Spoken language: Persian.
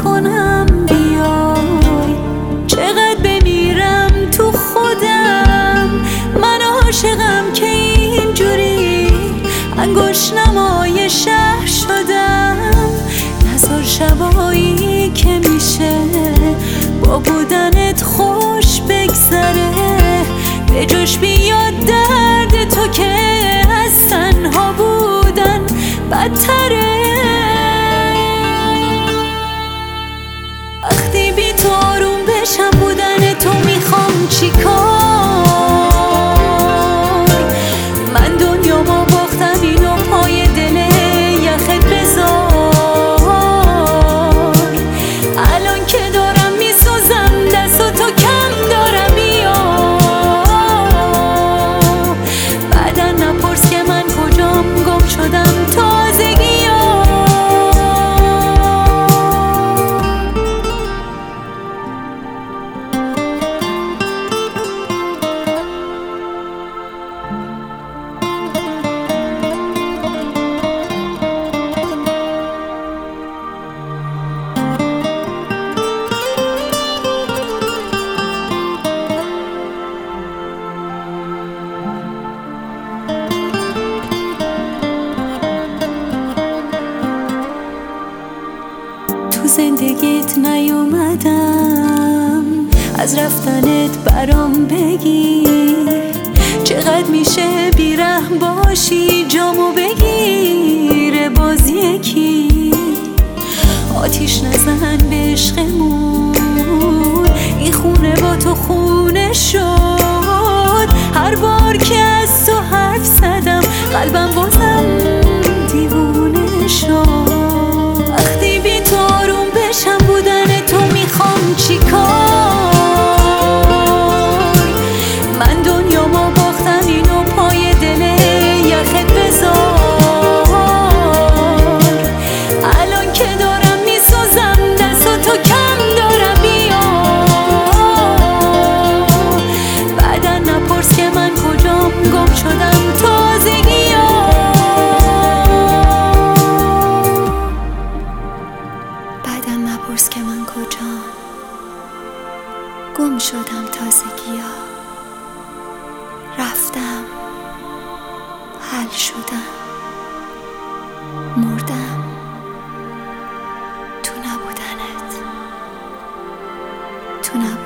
کنم بیای، چقدر بمیرم تو خودم. من عاشقم که اینجوری انگشت نمای شهر شدم. نذار شبایی که میشه با بودنت خوش بگذره، به جوش بیاد درد تو که از تنها بودن بدتره. وقتی بی تو آروم بشم بودن تو میخوام چیکار؟ من دنیامو باختم اینو پای دل یخت بذار. الان که دارم میسوزم دست تو کم دارم یا بعدا نپرس که من کجام گم شدم تازگی. زندگیت نیومدم از رفتنت برام بگیر، چقدر میشه بیرحم باشی جامو بگیره باز یکی. آتیش نزن به عشقمون، این خونه با تو خونه شد. هر بار که از تو حرف زدم قلبم بازم دیوونه شد. وقتی بی تو آروم بشم بودن تو میخوام چیکار؟ من دنیامو باختم اینو پای دل یخت بذار. الان که دارم میسوزم دست تو کم دارم بیا، بعدا نپرس که من کجام گم شدم تازگی. نپرس که من کجام گم شدم تازگیا. رفتم حل شدم مردم تو نبودنت، تو نبودنت.